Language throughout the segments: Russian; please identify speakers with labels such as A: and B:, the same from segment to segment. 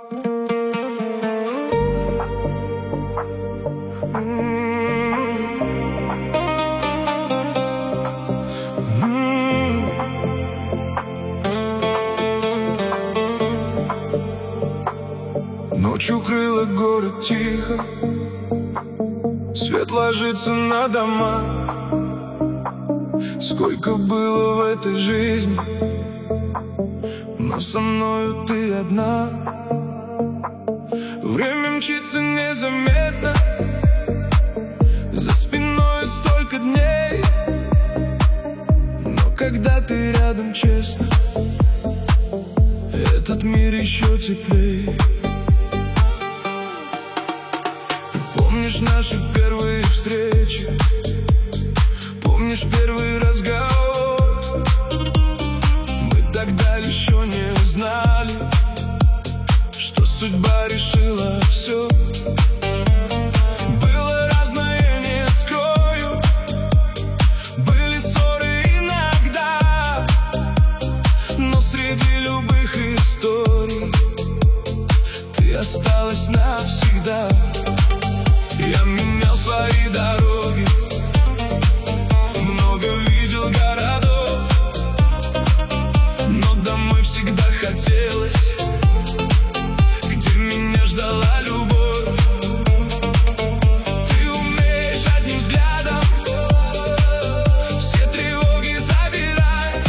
A: Ночь укрыла город тихо, свет ложится на дома. Сколько было в этой жизни, но со мною ты одна. Время мчится незаметно, за спиной столько дней, но когда ты рядом, честно, этот мир еще теплее. Помнишь наши первые встречи? Помнишь первый разговор? Мы тогда еще не знали, что судьба решила все. Было разное, не скрою, были ссоры иногда, но среди любых историй ты осталась навсегда. Я менял свои дороги, много видел городов, но домой всегда хотелось, где меня ждала любовь. Ты умеешь одним взглядом все тревоги забирать,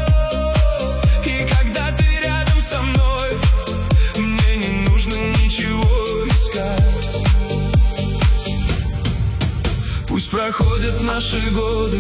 A: и когда ты рядом со мной, мне не нужно ничего искать. Пусть проходят наши годы,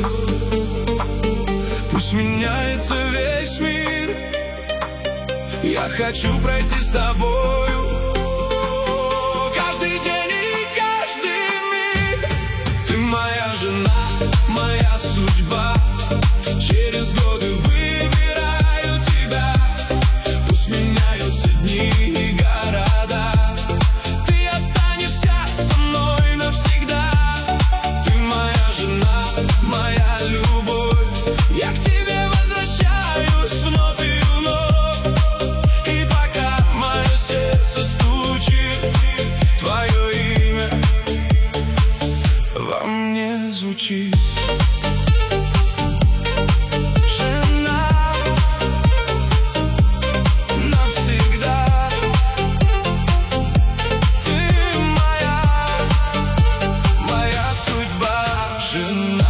A: пусть меняется весь мир, я хочу пройти с тобою каждый день и каждый миг. Ты моя жена, моя судьба, через годы выбираю тебя. Пусть меняются дни и города, ты останешься со мной навсегда. Моя любовь, я к тебе возвращаюсь вновь и вновь. И пока мое сердце стучит, твое имя во мне звучит. Жена навсегда, ты моя судьба. Жена,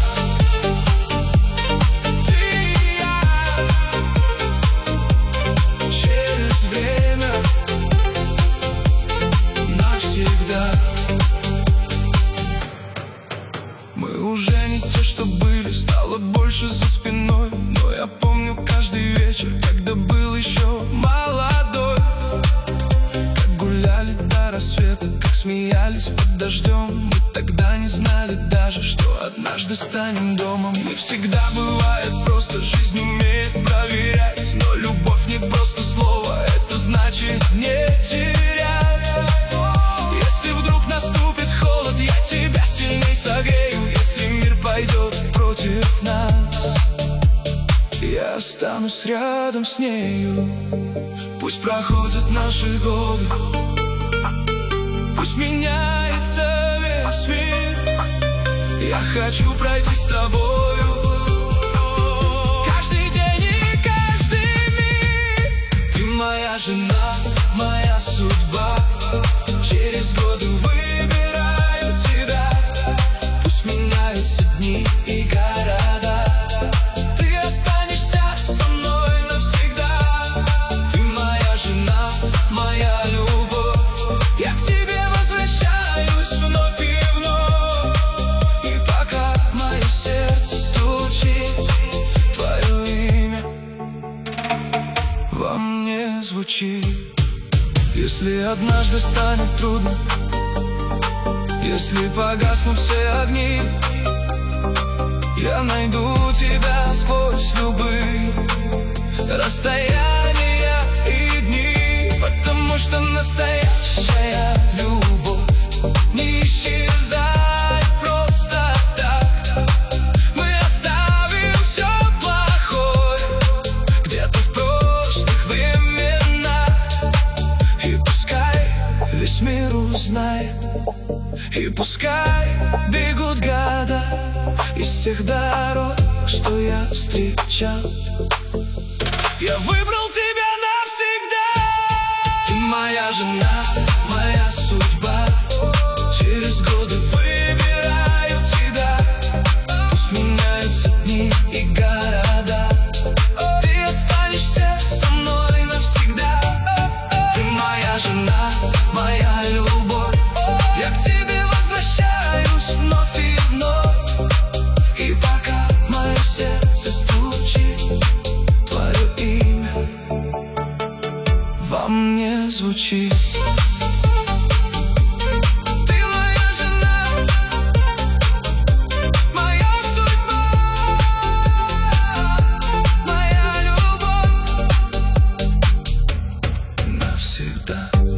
A: мы уже не те, что были, стало больше за спиной. Но я помню каждый вечер, когда был еще молодой, как гуляли до рассвета, как смеялись под дождем. Мы тогда не знали даже, что однажды станем домом. Не всегда бывает просто, жизнь умеет проверять, но любовь не просто слово, это значит не терять. Если вдруг наступит холод, я тебя сильней согрею. Если мир пойдет против нас, я останусь рядом с нею. Пусть проходят наши годы, пусть меняется весь мир, я хочу пройти с тобою каждый день и каждый миг. Ты моя жена, моя судьба, через годы выбираю тебя. Пусть меняются дни и города, ты останешься со мной навсегда. Ты моя жена, моя любовь, я к тебе возвращаюсь вновь и вновь. И пока мое сердце стучит, твое имя во мне звучит. Если однажды станет трудно, если погаснут все огни, я найду тебя сквозь любые расстояния и дни. Потому что настоящая любовь не исчезает просто так. Мы оставим все плохое где-то в прошлых временах, и И пускай бегут года из всех дорог, что я встречал, я выбрал тебя навсегда. Ты моя жена, моя судьба. Через годы выбираю тебя. Пусть меняются дни и города, ты останешься со мной навсегда. Ты моя жена, моя любовь. Я к тебе возвращаюсь вновь и вновь. И пока мое сердце стучит, твое имя во мне звучит. Ты моя жена, моя судьба, моя любовь навсегда.